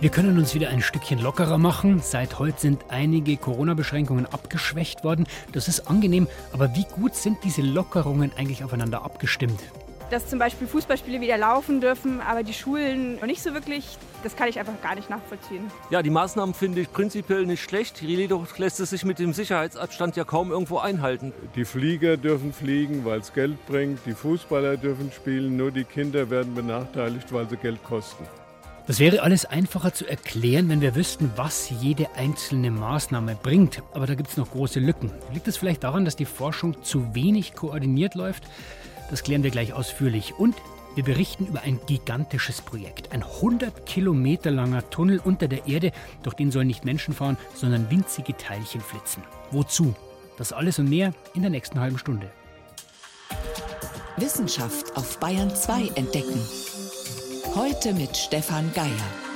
Wir können uns wieder ein Stückchen lockerer machen. Seit heute sind einige Corona-Beschränkungen abgeschwächt worden. Das ist angenehm, aber wie gut sind diese Lockerungen eigentlich aufeinander abgestimmt? Dass zum Beispiel Fußballspiele wieder laufen dürfen, aber die Schulen noch nicht so wirklich, das kann ich einfach gar nicht nachvollziehen. Ja, die Maßnahmen finde ich prinzipiell nicht schlecht. Jedoch lässt es sich mit dem Sicherheitsabstand ja kaum irgendwo einhalten. Die Flieger dürfen fliegen, weil es Geld bringt. Die Fußballer dürfen spielen, nur die Kinder werden benachteiligt, weil sie Geld kosten. Das wäre alles einfacher zu erklären, wenn wir wüssten, was jede einzelne Maßnahme bringt. Aber da gibt es noch große Lücken. Liegt es vielleicht daran, dass die Forschung zu wenig koordiniert läuft? Das klären wir gleich ausführlich. Und wir berichten über ein gigantisches Projekt. Ein 100 Kilometer langer Tunnel unter der Erde, durch den sollen nicht Menschen fahren, sondern winzige Teilchen flitzen. Wozu? Das alles und mehr in der nächsten halben Stunde. Wissenschaft auf Bayern 2 entdecken. Heute mit Stefan Geier.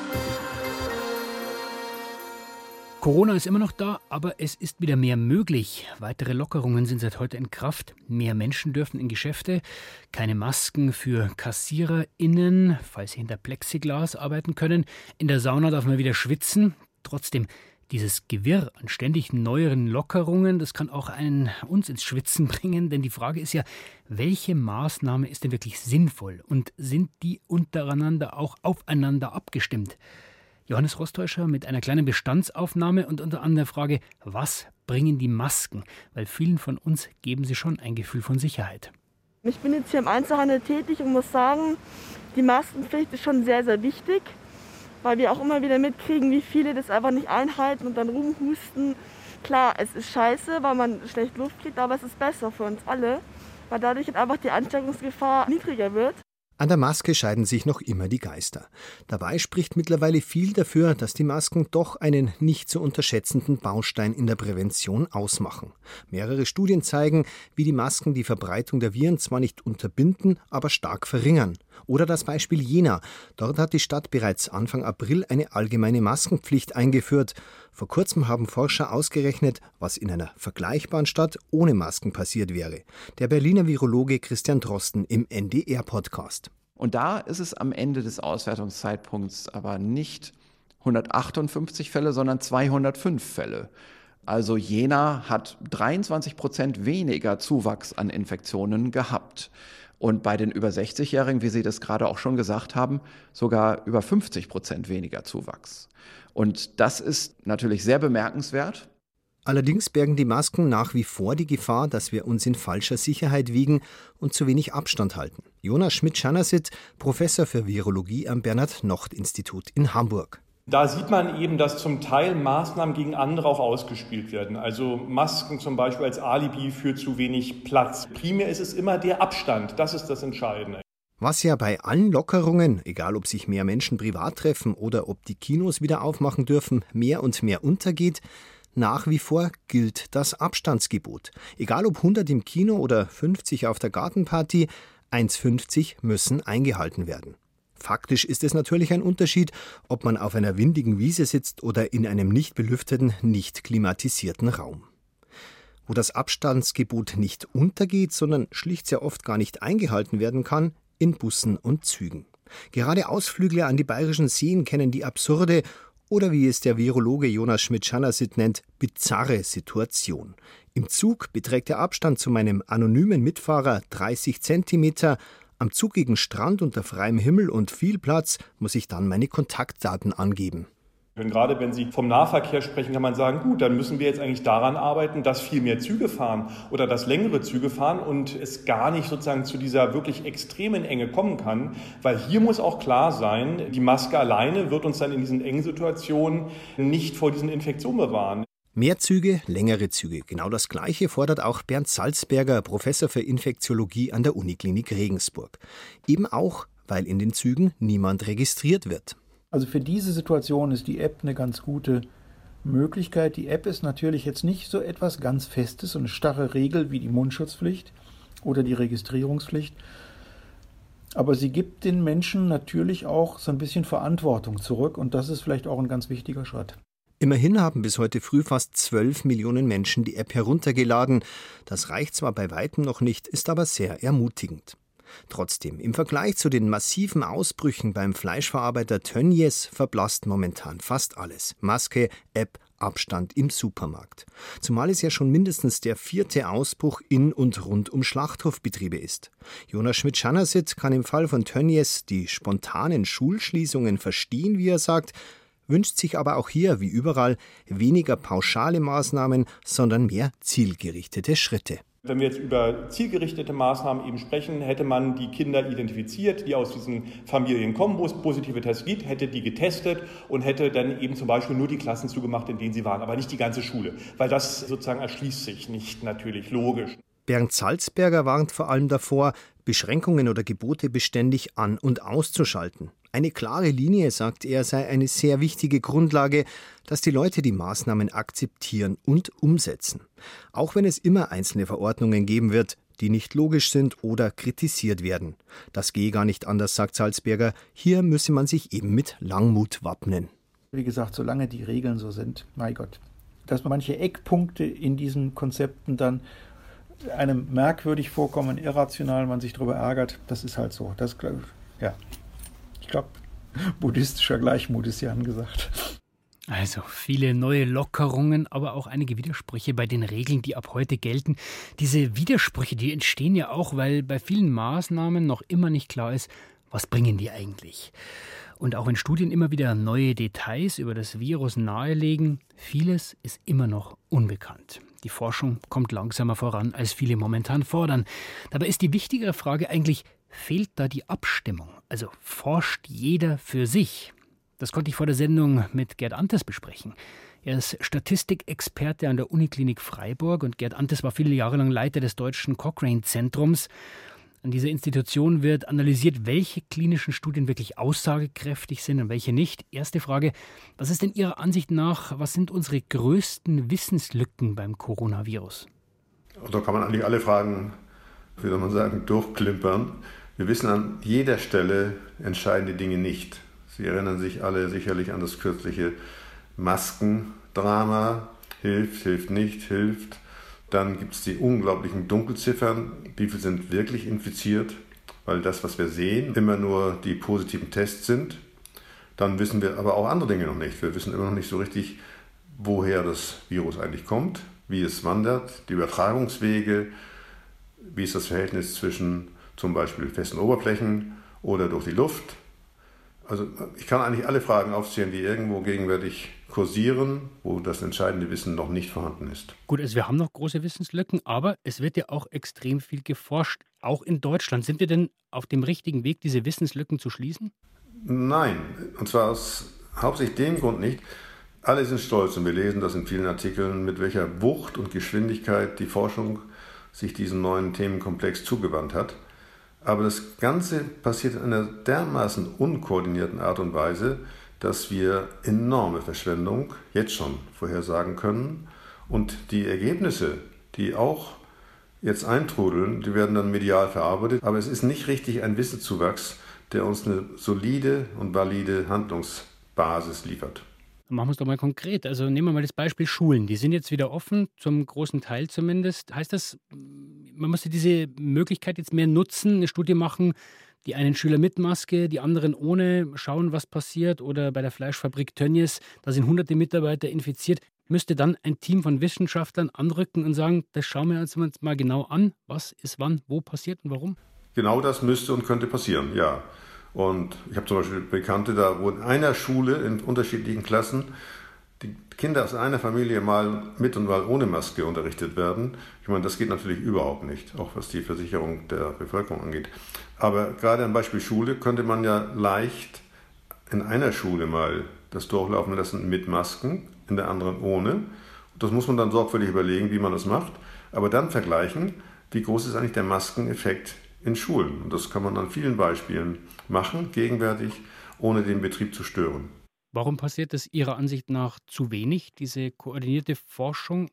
Corona ist immer noch da, aber es ist wieder mehr möglich. Weitere Lockerungen sind seit heute in Kraft. Mehr Menschen dürfen in Geschäfte. Keine Masken für KassiererInnen, falls sie hinter Plexiglas arbeiten können. In der Sauna darf man wieder schwitzen. Trotzdem, dieses Gewirr an ständig neueren Lockerungen, das kann auch uns ins Schwitzen bringen. Denn die Frage ist ja, welche Maßnahme ist denn wirklich sinnvoll? Und sind die untereinander auch aufeinander abgestimmt? Johannes Rostäuscher mit einer kleinen Bestandsaufnahme und unter anderem der Frage, was bringen die Masken? Weil vielen von uns geben sie schon ein Gefühl von Sicherheit. Ich bin jetzt hier im Einzelhandel tätig und muss sagen, die Maskenpflicht ist schon sehr, sehr wichtig, weil wir auch immer wieder mitkriegen, wie viele das einfach nicht einhalten und dann rumhusten. Klar, es ist scheiße, weil man schlecht Luft kriegt, aber es ist besser für uns alle, weil dadurch einfach die Ansteckungsgefahr niedriger wird. An der Maske scheiden sich noch immer die Geister. Dabei spricht mittlerweile viel dafür, dass die Masken doch einen nicht zu unterschätzenden Baustein in der Prävention ausmachen. Mehrere Studien zeigen, wie die Masken die Verbreitung der Viren zwar nicht unterbinden, aber stark verringern. Oder das Beispiel Jena. Dort hat die Stadt bereits Anfang April eine allgemeine Maskenpflicht eingeführt. Vor kurzem haben Forscher ausgerechnet, was in einer vergleichbaren Stadt ohne Masken passiert wäre. Der Berliner Virologe Christian Drosten im NDR-Podcast. Und da ist es am Ende des Auswertungszeitpunkts aber nicht 158 Fälle, sondern 205 Fälle. Also Jena hat 23% weniger Zuwachs an Infektionen gehabt. Und bei den über 60-Jährigen, wie Sie das gerade auch schon gesagt haben, sogar über 50% weniger Zuwachs. Und das ist natürlich sehr bemerkenswert. Allerdings bergen die Masken nach wie vor die Gefahr, dass wir uns in falscher Sicherheit wiegen und zu wenig Abstand halten. Jonas Schmidt-Schanasit, Professor für Virologie am Bernhard-Nocht-Institut in Hamburg. Da sieht man eben, dass zum Teil Maßnahmen gegen andere auch ausgespielt werden. Also Masken zum Beispiel als Alibi für zu wenig Platz. Primär ist es immer der Abstand, das ist das Entscheidende. Was ja bei allen Lockerungen, egal ob sich mehr Menschen privat treffen oder ob die Kinos wieder aufmachen dürfen, mehr und mehr untergeht, nach wie vor gilt das Abstandsgebot. Egal ob 100 im Kino oder 50 auf der Gartenparty, 1,50 müssen eingehalten werden. Faktisch ist es natürlich ein Unterschied, ob man auf einer windigen Wiese sitzt oder in einem nicht belüfteten, nicht klimatisierten Raum. Wo das Abstandsgebot nicht untergeht, sondern schlicht sehr oft gar nicht eingehalten werden kann, in Bussen und Zügen. Gerade Ausflügler an die bayerischen Seen kennen die absurde oder wie es der Virologe Jonas Schmidt-Schanasit nennt, bizarre Situation. Im Zug beträgt der Abstand zu meinem anonymen Mitfahrer 30 Zentimeter. Am zugigen Strand unter freiem Himmel und viel Platz muss ich dann meine Kontaktdaten angeben. Und gerade wenn Sie vom Nahverkehr sprechen, kann man sagen, gut, dann müssen wir jetzt eigentlich daran arbeiten, dass viel mehr Züge fahren oder dass längere Züge fahren und es gar nicht sozusagen zu dieser wirklich extremen Enge kommen kann. Weil hier muss auch klar sein, die Maske alleine wird uns dann in diesen engen Situationen nicht vor diesen Infektionen bewahren. Mehr Züge, längere Züge. Genau das Gleiche fordert auch Bernd Salzberger, Professor für Infektiologie an der Uniklinik Regensburg. Eben auch, weil in den Zügen niemand registriert wird. Also für diese Situation ist die App eine ganz gute Möglichkeit. Die App ist natürlich jetzt nicht so etwas ganz Festes, so eine starre Regel wie die Mundschutzpflicht oder die Registrierungspflicht. Aber sie gibt den Menschen natürlich auch so ein bisschen Verantwortung zurück und das ist vielleicht auch ein ganz wichtiger Schritt. Immerhin haben bis heute früh fast 12 Millionen Menschen die App heruntergeladen. Das reicht zwar bei weitem noch nicht, ist aber sehr ermutigend. Trotzdem, im Vergleich zu den massiven Ausbrüchen beim Fleischverarbeiter Tönnies verblasst momentan fast alles. Maske, App, Abstand im Supermarkt. Zumal es ja schon mindestens der 4. Ausbruch in und rund um Schlachthofbetriebe ist. Jonas Schmidt-Schanasit kann im Fall von Tönnies die spontanen Schulschließungen verstehen, wie er sagt, wünscht sich aber auch hier, wie überall, weniger pauschale Maßnahmen, sondern mehr zielgerichtete Schritte. Wenn wir jetzt über zielgerichtete Maßnahmen eben sprechen, hätte man die Kinder identifiziert, die aus diesen Familien kommen, wo es positive Tests gibt, hätte die getestet und hätte dann eben zum Beispiel nur die Klassen zugemacht, in denen sie waren, aber nicht die ganze Schule, weil das sozusagen erschließt sich nicht natürlich, logisch. Bernd Salzberger warnt vor allem davor, Beschränkungen oder Gebote beständig an- und auszuschalten. Eine klare Linie, sagt er, sei eine sehr wichtige Grundlage, dass die Leute die Maßnahmen akzeptieren und umsetzen. Auch wenn es immer einzelne Verordnungen geben wird, die nicht logisch sind oder kritisiert werden. Das gehe gar nicht anders, sagt Salzberger. Hier müsse man sich eben mit Langmut wappnen. Wie gesagt, solange die Regeln so sind, mein Gott, dass manche Eckpunkte in diesen Konzepten dann einem merkwürdig vorkommen, irrational, man sich darüber ärgert, das ist halt so. Das, ja. Ich glaube, buddhistischer Gleichmut ist ja angesagt. Also viele neue Lockerungen, aber auch einige Widersprüche bei den Regeln, die ab heute gelten. Diese Widersprüche, die entstehen ja auch, weil bei vielen Maßnahmen noch immer nicht klar ist, was bringen die eigentlich. Und auch wenn Studien immer wieder neue Details über das Virus nahelegen, vieles ist immer noch unbekannt. Die Forschung kommt langsamer voran, als viele momentan fordern. Dabei ist die wichtigere Frage eigentlich, fehlt da die Abstimmung? Also forscht jeder für sich? Das konnte ich vor der Sendung mit Gerd Antes besprechen. Er ist Statistikexperte an der Uniklinik Freiburg und Gerd Antes war viele Jahre lang Leiter des deutschen Cochrane-Zentrums. An dieser Institution wird analysiert, welche klinischen Studien wirklich aussagekräftig sind und welche nicht. Erste Frage, was ist denn Ihrer Ansicht nach, was sind unsere größten Wissenslücken beim Coronavirus? Da kann man eigentlich alle Fragen, wie soll man sagen, durchklimpern. Wir wissen an jeder Stelle entscheidende Dinge nicht. Sie erinnern sich alle sicherlich an das kürzliche Maskendrama. Hilft, hilft nicht, hilft. Dann gibt es die unglaublichen Dunkelziffern. Wie viele sind wirklich infiziert? Weil das, was wir sehen, immer nur die positiven Tests sind. Dann wissen wir aber auch andere Dinge noch nicht. Wir wissen immer noch nicht so richtig, woher das Virus eigentlich kommt, wie es wandert, die Übertragungswege, wie ist das Verhältnis zwischen zum Beispiel festen Oberflächen oder durch die Luft. Also ich kann eigentlich alle Fragen aufzählen, die irgendwo gegenwärtig kursieren, wo das entscheidende Wissen noch nicht vorhanden ist. Gut, also wir haben noch große Wissenslücken, aber es wird ja auch extrem viel geforscht, auch in Deutschland. Sind wir denn auf dem richtigen Weg, diese Wissenslücken zu schließen? Nein, und zwar aus hauptsächlich dem Grund nicht. Alle sind stolz und wir lesen das in vielen Artikeln, mit welcher Wucht und Geschwindigkeit die Forschung sich diesem neuen Themenkomplex zugewandt hat. Aber das Ganze passiert in einer dermaßen unkoordinierten Art und Weise, dass wir enorme Verschwendung jetzt schon vorhersagen können. Und die Ergebnisse, die auch jetzt eintrudeln, die werden dann medial verarbeitet. Aber es ist nicht richtig ein Wissenszuwachs, der uns eine solide und valide Handlungsbasis liefert. Machen wir es doch mal konkret. Also nehmen wir mal das Beispiel Schulen. Die sind jetzt wieder offen, zum großen Teil zumindest. Heißt das, man muss diese Möglichkeit jetzt mehr nutzen, eine Studie machen, die einen Schüler mit Maske, die anderen ohne, schauen, was passiert? Oder bei der Fleischfabrik Tönnies, da sind hunderte Mitarbeiter infiziert. Müsste dann ein Team von Wissenschaftlern anrücken und sagen, das schauen wir uns mal genau an, was ist wann, wo passiert und warum? Genau das müsste und könnte passieren, ja. Und ich habe zum Beispiel Bekannte, da wo in einer Schule in unterschiedlichen Klassen die Kinder aus einer Familie mal mit und mal ohne Maske unterrichtet werden. Ich meine, das geht natürlich überhaupt nicht, auch was die Versicherung der Bevölkerung angeht. Aber gerade am Beispiel Schule könnte man ja leicht in einer Schule mal das durchlaufen lassen mit Masken, in der anderen ohne. Das muss man dann sorgfältig überlegen, wie man das macht. Aber dann vergleichen, wie groß ist eigentlich der Maskeneffekt in Schulen. Und das kann man an vielen Beispielen machen, gegenwärtig, ohne den Betrieb zu stören. Warum passiert das Ihrer Ansicht nach zu wenig, diese koordinierte Forschung?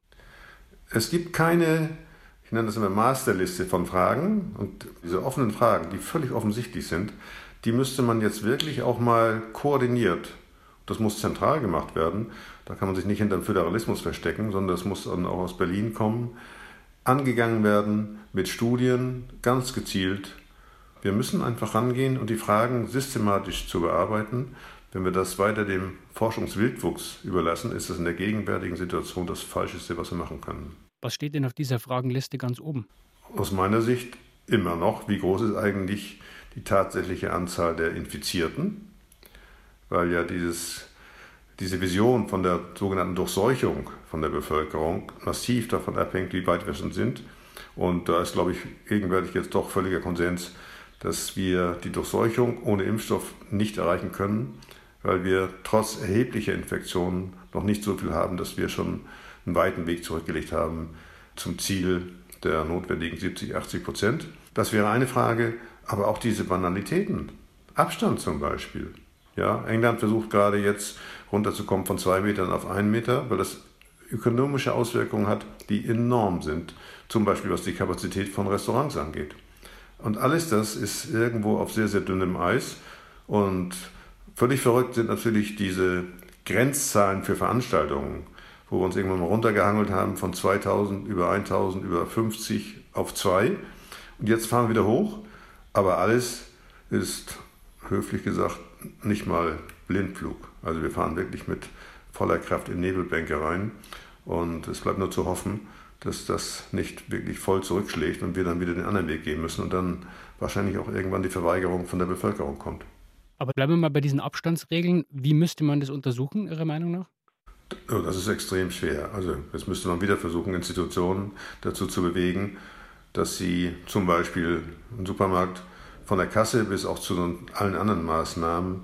Es gibt keine, ich nenne das immer Masterliste von Fragen. Und diese offenen Fragen, die völlig offensichtlich sind, die müsste man jetzt wirklich auch mal koordiniert, das muss zentral gemacht werden, da kann man sich nicht hinter dem Föderalismus verstecken, sondern das muss dann auch aus Berlin kommen, angegangen werden mit Studien, ganz gezielt, Wir müssen einfach rangehen und die Fragen systematisch zu bearbeiten. Wenn wir das weiter dem Forschungswildwuchs überlassen, ist das in der gegenwärtigen Situation das Falscheste, was wir machen können. Was steht denn auf dieser Fragenliste ganz oben? Aus meiner Sicht immer noch, wie groß ist eigentlich die tatsächliche Anzahl der Infizierten? Weil ja diese Vision von der sogenannten Durchseuchung von der Bevölkerung massiv davon abhängt, wie weit wir schon sind. Und da ist, glaube ich, gegenwärtig jetzt doch völliger Konsens, dass wir die Durchseuchung ohne Impfstoff nicht erreichen können, weil wir trotz erheblicher Infektionen noch nicht so viel haben, dass wir schon einen weiten Weg zurückgelegt haben zum Ziel der notwendigen 70-80%. Das wäre eine Frage, aber auch diese Banalitäten. Abstand zum Beispiel. Ja, England versucht gerade jetzt runterzukommen von 2 Metern auf 1 Meter, weil das ökonomische Auswirkungen hat, die enorm sind. Zum Beispiel was die Kapazität von Restaurants angeht. Und alles das ist irgendwo auf sehr, sehr dünnem Eis. Und völlig verrückt sind natürlich diese Grenzzahlen für Veranstaltungen, wo wir uns irgendwann mal runtergehangelt haben von 2000 über 1000 über 50 auf 2. Und jetzt fahren wir wieder hoch. Aber alles ist, höflich gesagt, nicht mal Blindflug. Also wir fahren wirklich mit voller Kraft in Nebelbänke rein. Und es bleibt nur zu hoffen, dass das nicht wirklich voll zurückschlägt und wir dann wieder den anderen Weg gehen müssen und dann wahrscheinlich auch irgendwann die Verweigerung von der Bevölkerung kommt. Aber bleiben wir mal bei diesen Abstandsregeln. Wie müsste man das untersuchen, Ihrer Meinung nach? Das ist extrem schwer. Also jetzt müsste man wieder versuchen, Institutionen dazu zu bewegen, dass sie zum Beispiel im Supermarkt von der Kasse bis auch zu allen anderen Maßnahmen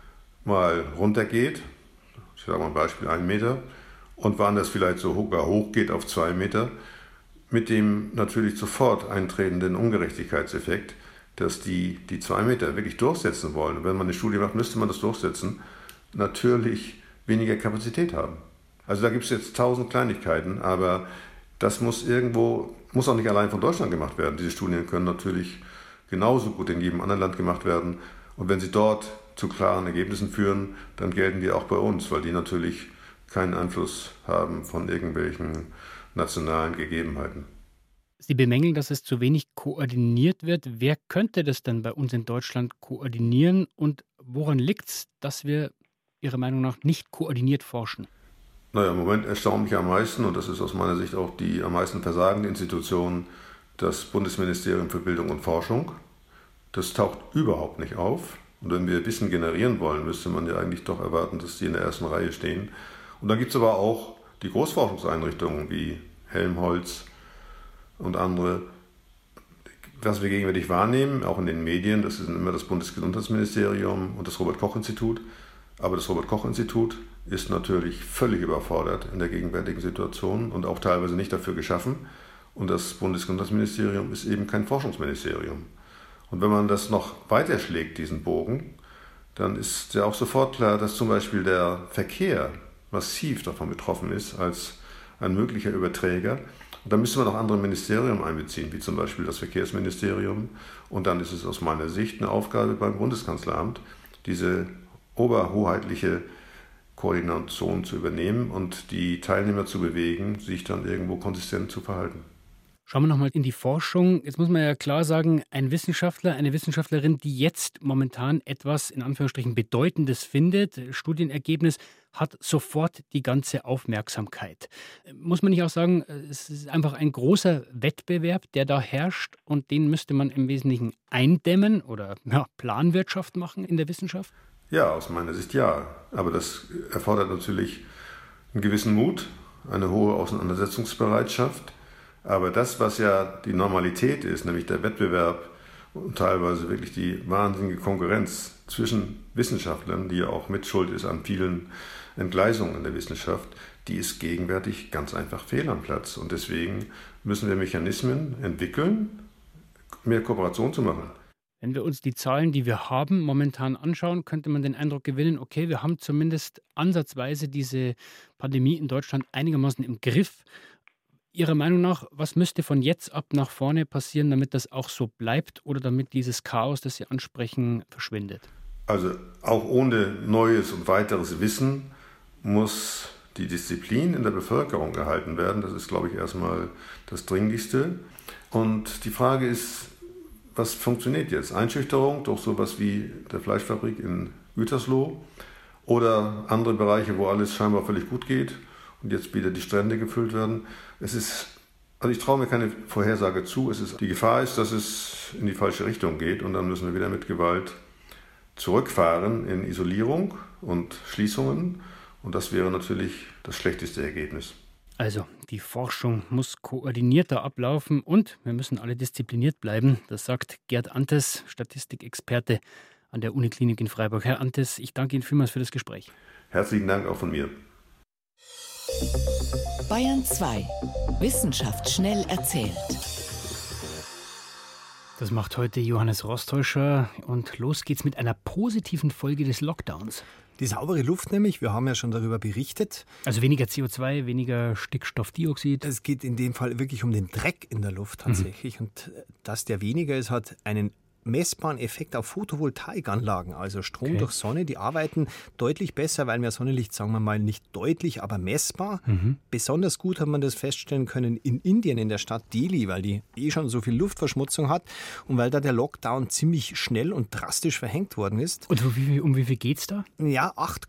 mal runtergeht. Ich sage mal ein Beispiel 1 Meter. Und woanders vielleicht sogar hochgeht auf 2 Meter, mit dem natürlich sofort eintretenden Ungerechtigkeitseffekt, dass die 2 Meter wirklich durchsetzen wollen. Und wenn man eine Studie macht, müsste man das durchsetzen, natürlich weniger Kapazität haben. Also da gibt es jetzt 1000 Kleinigkeiten, aber das muss auch nicht allein von Deutschland gemacht werden. Diese Studien können natürlich genauso gut in jedem anderen Land gemacht werden. Und wenn sie dort zu klaren Ergebnissen führen, dann gelten die auch bei uns, weil die natürlich keinen Einfluss haben von irgendwelchen nationalen Gegebenheiten. Sie bemängeln, dass es zu wenig koordiniert wird. Wer könnte das denn bei uns in Deutschland koordinieren und woran liegt es, dass wir Ihrer Meinung nach nicht koordiniert forschen? Naja, im Moment erstaunt mich am meisten, und das ist aus meiner Sicht auch die am meisten versagende Institution, das Bundesministerium für Bildung und Forschung. Das taucht überhaupt nicht auf. Und wenn wir Wissen generieren wollen, müsste man ja eigentlich doch erwarten, dass die in der ersten Reihe stehen. Und dann gibt es aber auch die Großforschungseinrichtungen wie Helmholtz und andere. Was wir gegenwärtig wahrnehmen, auch in den Medien, das ist immer das Bundesgesundheitsministerium und das Robert-Koch-Institut. Aber das Robert-Koch-Institut ist natürlich völlig überfordert in der gegenwärtigen Situation und auch teilweise nicht dafür geschaffen. Und das Bundesgesundheitsministerium ist eben kein Forschungsministerium. Und wenn man das noch weiterschlägt, diesen Bogen, dann ist ja auch sofort klar, dass zum Beispiel der Verkehr massiv davon betroffen ist als ein möglicher Überträger. Und da müsste man auch andere Ministerien einbeziehen, wie zum Beispiel das Verkehrsministerium. Und dann ist es aus meiner Sicht eine Aufgabe beim Bundeskanzleramt, diese oberhoheitliche Koordination zu übernehmen und die Teilnehmer zu bewegen, sich dann irgendwo konsistent zu verhalten. Schauen wir nochmal in die Forschung. Jetzt muss man ja klar sagen, ein Wissenschaftler, eine Wissenschaftlerin, die jetzt momentan etwas in Anführungsstrichen Bedeutendes findet, Studienergebnis, hat sofort die ganze Aufmerksamkeit. Muss man nicht auch sagen, es ist einfach ein großer Wettbewerb, der da herrscht und den müsste man im Wesentlichen eindämmen oder Planwirtschaft machen in der Wissenschaft? Ja, aus meiner Sicht ja. Aber das erfordert natürlich einen gewissen Mut, eine hohe Auseinandersetzungsbereitschaft. Aber das, was ja die Normalität ist, nämlich der Wettbewerb und teilweise wirklich die wahnsinnige Konkurrenz zwischen Wissenschaftlern, die ja auch Mitschuld ist an vielen Entgleisungen in der Wissenschaft, die ist gegenwärtig ganz einfach fehl am Platz. Und deswegen müssen wir Mechanismen entwickeln, mehr Kooperation zu machen. Wenn wir uns die Zahlen, die wir haben, momentan anschauen, könnte man den Eindruck gewinnen, okay, wir haben zumindest ansatzweise diese Pandemie in Deutschland einigermaßen im Griff. Ihrer Meinung nach, was müsste von jetzt ab nach vorne passieren, damit das auch so bleibt oder damit dieses Chaos, das Sie ansprechen, verschwindet? Also auch ohne neues und weiteres Wissen muss die Disziplin in der Bevölkerung erhalten werden. Das ist, glaube ich, erstmal das Dringlichste. Und die Frage ist, was funktioniert jetzt? Einschüchterung durch sowas wie der Fleischfabrik in Gütersloh oder andere Bereiche, wo alles scheinbar völlig gut geht und jetzt wieder die Strände gefüllt werden. Also ich traue mir keine Vorhersage zu. Die Gefahr ist, dass es in die falsche Richtung geht und dann müssen wir wieder mit Gewalt zurückfahren in Isolierung und Schließungen. Und das wäre natürlich das schlechteste Ergebnis. Also, die Forschung muss koordinierter ablaufen und wir müssen alle diszipliniert bleiben. Das sagt Gerd Antes, Statistikexperte an der Uniklinik in Freiburg. Herr Antes, ich danke Ihnen vielmals für das Gespräch. Herzlichen Dank auch von mir. Bayern 2. Wissenschaft schnell erzählt. Das macht heute Johannes Rostäuscher und los geht's mit einer positiven Folge des Lockdowns. Die saubere Luft nämlich, wir haben ja schon darüber berichtet. Also weniger CO2, weniger Stickstoffdioxid. Es geht in dem Fall wirklich um den Dreck in der Luft tatsächlich. Und dass der weniger ist, hat einen messbaren Effekt auf Photovoltaikanlagen, also Strom durch Sonne. Die arbeiten deutlich besser, weil mehr Sonnenlicht, sagen wir mal, nicht deutlich, aber messbar. Besonders gut hat man das feststellen können in Indien, in der Stadt Delhi, weil die schon so viel Luftverschmutzung hat und weil da der Lockdown ziemlich schnell und drastisch verhängt worden ist. Und um wie viel geht es da? Ja,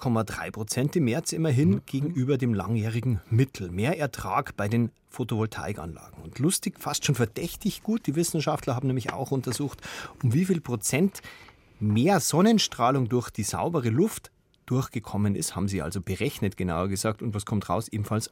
8,3% im März immerhin gegenüber dem langjährigen Mittel. Mehr Ertrag bei den Photovoltaikanlagen. Und lustig, fast schon verdächtig gut. Die Wissenschaftler haben nämlich auch untersucht, um wie viel Prozent mehr Sonnenstrahlung durch die saubere Luft durchgekommen ist, haben sie also berechnet, genauer gesagt. Und was kommt raus? Ebenfalls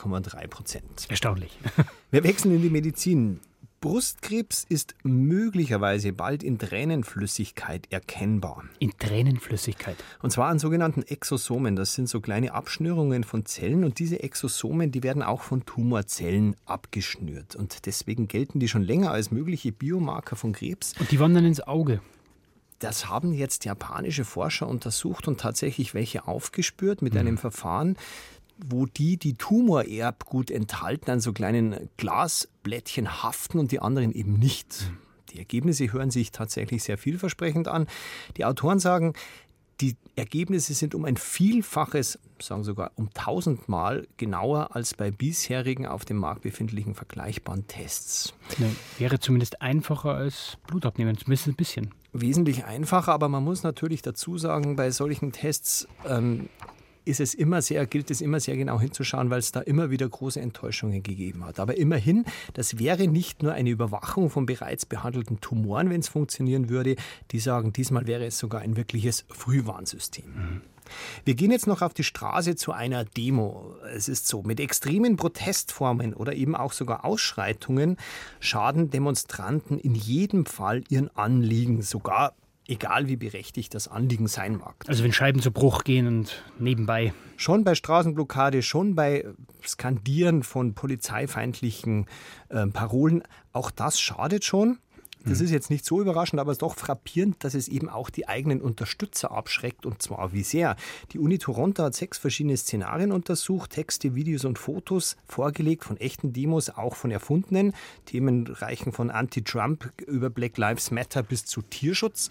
8,3%. Erstaunlich. Wir wechseln in die Medizin. Brustkrebs ist möglicherweise bald in Tränenflüssigkeit erkennbar. In Tränenflüssigkeit? Und zwar an sogenannten Exosomen. Das sind so kleine Abschnürungen von Zellen und diese Exosomen, die werden auch von Tumorzellen abgeschnürt. Und deswegen gelten die schon länger als mögliche Biomarker von Krebs. Und die wandern ins Auge? Das haben jetzt japanische Forscher untersucht und tatsächlich welche aufgespürt mit einem Verfahren, wo die Tumorerbgut enthalten, an so kleinen Glasblättchen haften und die anderen eben nicht. Die Ergebnisse hören sich tatsächlich sehr vielversprechend an. Die Autoren sagen, die Ergebnisse sind um ein Vielfaches, sagen sogar um 1000-mal genauer als bei bisherigen auf dem Markt befindlichen vergleichbaren Tests. Wäre zumindest einfacher als Blutabnehmen, zumindest ein bisschen. Wesentlich einfacher, aber man muss natürlich dazu sagen, bei solchen Tests gilt es immer sehr genau hinzuschauen, weil es da immer wieder große Enttäuschungen gegeben hat. Aber immerhin, das wäre nicht nur eine Überwachung von bereits behandelten Tumoren, wenn es funktionieren würde. Die sagen, diesmal wäre es sogar ein wirkliches Frühwarnsystem. Wir gehen jetzt noch auf die Straße zu einer Demo. Es ist so, mit extremen Protestformen oder eben auch sogar Ausschreitungen schaden Demonstranten in jedem Fall ihren Anliegen, sogar egal wie berechtigt das Anliegen sein mag. Also wenn Scheiben zu Bruch gehen und nebenbei. Schon bei Straßenblockade, schon bei Skandieren von polizeifeindlichen Parolen, auch das schadet schon. Das ist jetzt nicht so überraschend, aber es ist doch frappierend, dass es eben auch die eigenen Unterstützer abschreckt, und zwar wie sehr. Die Uni Toronto hat 6 verschiedene Szenarien untersucht, Texte, Videos und Fotos vorgelegt von echten Demos, auch von erfundenen. Themen reichen von Anti-Trump über Black Lives Matter bis zu Tierschutz.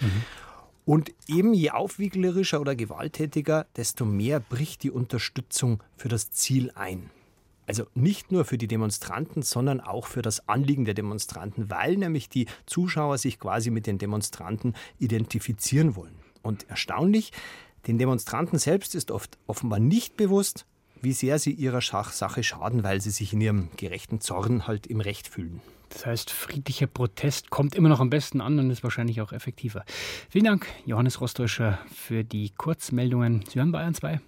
Und eben je aufwieglerischer oder gewalttätiger, desto mehr bricht die Unterstützung für das Ziel ein. Also nicht nur für die Demonstranten, sondern auch für das Anliegen der Demonstranten, weil nämlich die Zuschauer sich quasi mit den Demonstranten identifizieren wollen. Und erstaunlich, den Demonstranten selbst ist oft offenbar nicht bewusst, wie sehr sie ihrer Sache schaden, weil sie sich in ihrem gerechten Zorn halt im Recht fühlen. Das heißt, friedlicher Protest kommt immer noch am besten an und ist wahrscheinlich auch effektiver. Vielen Dank, Johannes Rostäuscher, für die Kurzmeldungen. Sie hören Bayern 2.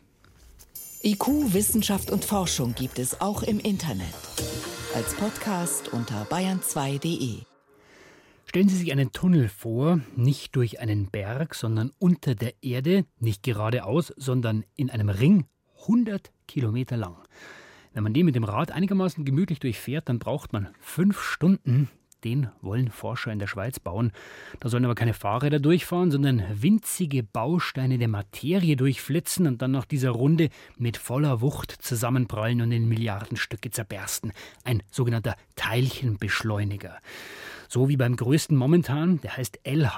IQ, Wissenschaft und Forschung gibt es auch im Internet. Als Podcast unter bayern2.de. Stellen Sie sich einen Tunnel vor, nicht durch einen Berg, sondern unter der Erde, nicht geradeaus, sondern in einem Ring, 100 Kilometer lang. Wenn man den mit dem Rad einigermaßen gemütlich durchfährt, dann braucht man 5 Stunden. Den wollen Forscher in der Schweiz bauen. Da sollen aber keine Fahrräder durchfahren, sondern winzige Bausteine der Materie durchflitzen und dann nach dieser Runde mit voller Wucht zusammenprallen und in Milliardenstücke zerbersten. Ein sogenannter Teilchenbeschleuniger. So wie beim größten momentan, der heißt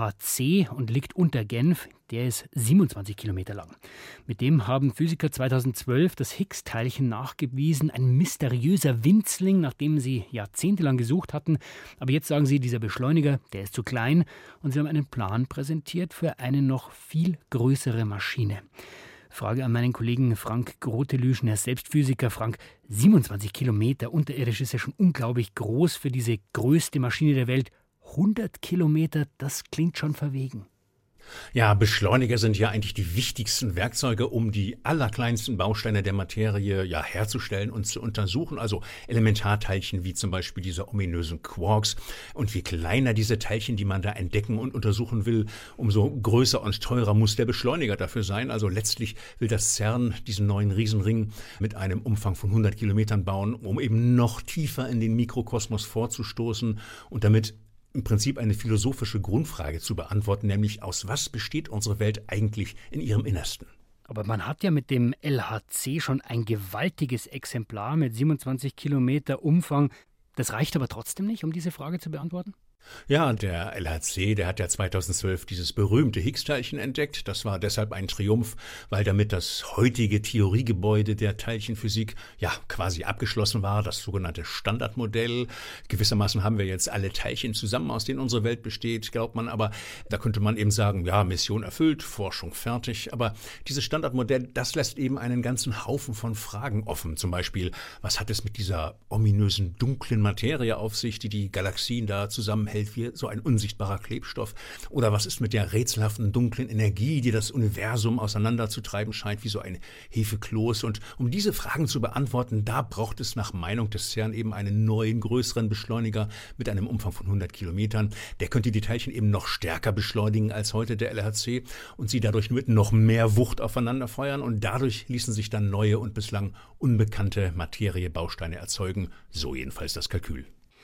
LHC und liegt unter Genf. Der ist 27 Kilometer lang. Mit dem haben Physiker 2012 das Higgs-Teilchen nachgewiesen. Ein mysteriöser Winzling, nach dem sie jahrzehntelang gesucht hatten. Aber jetzt sagen sie, dieser Beschleuniger, der ist zu klein. Und sie haben einen Plan präsentiert für eine noch viel größere Maschine. Frage an meinen Kollegen Frank Grotelüschen, er ist selbst Physiker. Frank, 27 Kilometer unterirdisch ist ja schon unglaublich groß für diese größte Maschine der Welt. 100 Kilometer, das klingt schon verwegen. Ja, Beschleuniger sind ja eigentlich die wichtigsten Werkzeuge, um die allerkleinsten Bausteine der Materie herzustellen und zu untersuchen. Also Elementarteilchen wie zum Beispiel diese ominösen Quarks. Und je kleiner diese Teilchen, die man da entdecken und untersuchen will, umso größer und teurer muss der Beschleuniger dafür sein. Also letztlich will das CERN diesen neuen Riesenring mit einem Umfang von 100 Kilometern bauen, um eben noch tiefer in den Mikrokosmos vorzustoßen und damit im Prinzip eine philosophische Grundfrage zu beantworten, nämlich aus was besteht unsere Welt eigentlich in ihrem Innersten? Aber man hat ja mit dem LHC schon ein gewaltiges Exemplar mit 27 Kilometer Umfang. Das reicht aber trotzdem nicht, um diese Frage zu beantworten? Ja, der LHC, der hat ja 2012 dieses berühmte Higgs-Teilchen entdeckt. Das war deshalb ein Triumph, weil damit das heutige Theoriegebäude der Teilchenphysik quasi abgeschlossen war, das sogenannte Standardmodell. Gewissermaßen haben wir jetzt alle Teilchen zusammen, aus denen unsere Welt besteht, glaubt man. Aber da könnte man eben sagen, ja, Mission erfüllt, Forschung fertig. Aber dieses Standardmodell, das lässt eben einen ganzen Haufen von Fragen offen. Zum Beispiel, was hat es mit dieser ominösen dunklen Materie auf sich, die die Galaxien da zusammenhält, wie so ein unsichtbarer Klebstoff? Oder was ist mit der rätselhaften dunklen Energie, die das Universum auseinanderzutreiben scheint, wie so ein Hefekloß? Und um diese Fragen zu beantworten, da braucht es nach Meinung des CERN eben einen neuen, größeren Beschleuniger mit einem Umfang von 100 Kilometern. Der könnte die Teilchen eben noch stärker beschleunigen als heute der LHC und sie dadurch mit noch mehr Wucht aufeinander feuern. Und dadurch ließen sich dann neue und bislang unbekannte Materiebausteine erzeugen. So jedenfalls das Kalkül.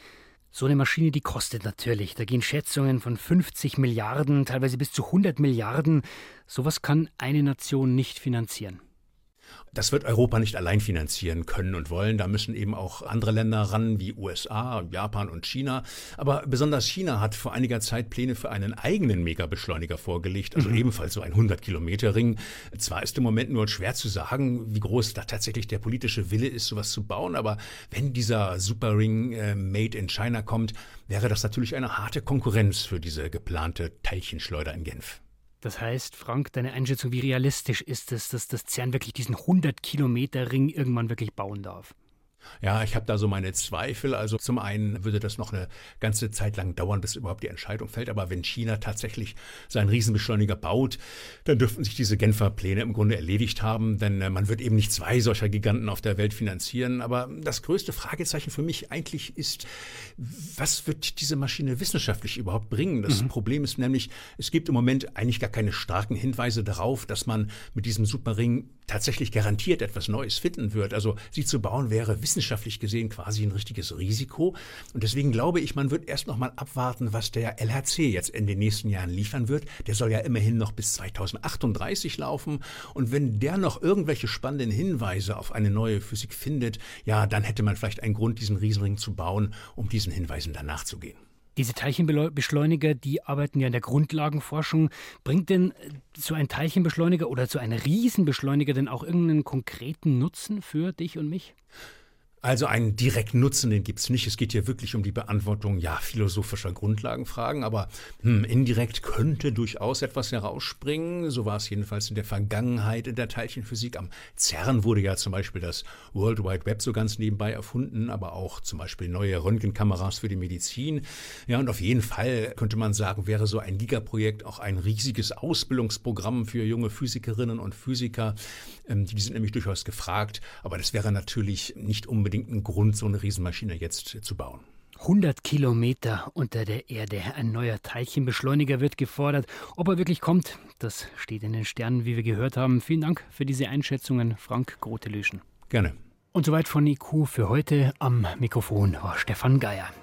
So eine Maschine, die kostet natürlich. Da gehen Schätzungen von 50 Milliarden, teilweise bis zu 100 Milliarden. Sowas kann eine Nation nicht finanzieren. Das wird Europa nicht allein finanzieren können und wollen. Da müssen eben auch andere Länder ran, wie USA, Japan und China. Aber besonders China hat vor einiger Zeit Pläne für einen eigenen Megabeschleuniger vorgelegt, also ebenfalls so ein 100-Kilometer-Ring. Zwar ist im Moment nur schwer zu sagen, wie groß da tatsächlich der politische Wille ist, sowas zu bauen, aber wenn dieser Superring made in China kommt, wäre das natürlich eine harte Konkurrenz für diese geplante Teilchenschleuder in Genf. Das heißt, Frank, deine Einschätzung, wie realistisch ist es, dass das CERN wirklich diesen 100-Kilometer-Ring irgendwann wirklich bauen darf? Ja, ich habe da so meine Zweifel. Also zum einen würde das noch eine ganze Zeit lang dauern, bis überhaupt die Entscheidung fällt. Aber wenn China tatsächlich seinen Riesenbeschleuniger baut, dann dürften sich diese Genfer Pläne im Grunde erledigt haben. Denn man wird eben nicht zwei solcher Giganten auf der Welt finanzieren. Aber das größte Fragezeichen für mich eigentlich ist, was wird diese Maschine wissenschaftlich überhaupt bringen? Das Problem ist nämlich, es gibt im Moment eigentlich gar keine starken Hinweise darauf, dass man mit diesem Superring tatsächlich garantiert etwas Neues finden wird. Also sie zu bauen wäre wissenschaftlich gesehen quasi ein richtiges Risiko. Und deswegen glaube ich, man wird erst noch mal abwarten, was der LHC jetzt in den nächsten Jahren liefern wird. Der soll ja immerhin noch bis 2038 laufen. Und wenn der noch irgendwelche spannenden Hinweise auf eine neue Physik findet, ja, dann hätte man vielleicht einen Grund, diesen Riesenring zu bauen, um diesen Hinweisen dann nachzugehen. Diese Teilchenbeschleuniger, die arbeiten ja in der Grundlagenforschung. Bringt denn so ein Teilchenbeschleuniger oder so ein Riesenbeschleuniger denn auch irgendeinen konkreten Nutzen für dich und mich? Also einen direkten Nutzen, den gibt's nicht. Es geht hier wirklich um die Beantwortung philosophischer Grundlagenfragen. Aber indirekt könnte durchaus etwas herausspringen. So war es jedenfalls in der Vergangenheit in der Teilchenphysik. Am CERN wurde ja zum Beispiel das World Wide Web so ganz nebenbei erfunden, aber auch zum Beispiel neue Röntgenkameras für die Medizin. Ja, und auf jeden Fall könnte man sagen, wäre so ein Gigaprojekt auch ein riesiges Ausbildungsprogramm für junge Physikerinnen und Physiker. Die sind nämlich durchaus gefragt. Aber das wäre natürlich nicht unbedingt ein Grund, so eine Riesenmaschine jetzt zu bauen. 100 Kilometer unter der Erde. Ein neuer Teilchenbeschleuniger wird gefordert. Ob er wirklich kommt, das steht in den Sternen, wie wir gehört haben. Vielen Dank für diese Einschätzungen, Frank Grotelüschen. Gerne. Und soweit von IQ für heute. Am Mikrofon war Stefan Geier.